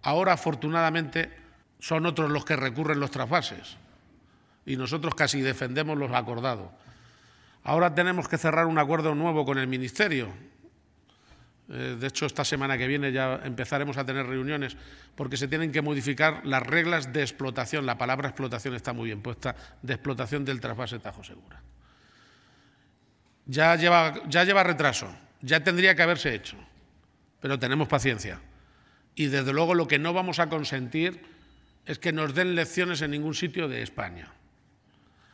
Ahora, afortunadamente, son otros los que recurren los trasvases y nosotros casi defendemos los acordados. Ahora tenemos que cerrar un acuerdo nuevo con el Ministerio. De hecho, esta semana que viene ya empezaremos a tener reuniones porque se tienen que modificar las reglas de explotación. La palabra explotación está muy bien puesta, de explotación del trasvase Tajo Segura. Ya lleva retraso, ya tendría que haberse hecho, pero tenemos paciencia. Y desde luego lo que no vamos a consentir es que nos den lecciones en ningún sitio de España.